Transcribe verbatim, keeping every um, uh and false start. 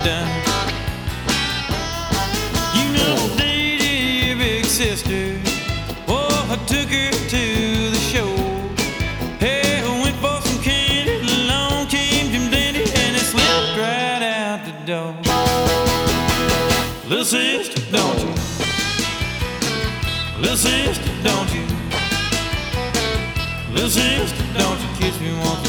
done. You know, dated your big sister. Oh, I took her to the show. Hey, I went for some candy. Along came Jim Dandy, and it slipped right out the door. Little sister, don't you? Little sister, don't you? Little sister, don't you kiss me once?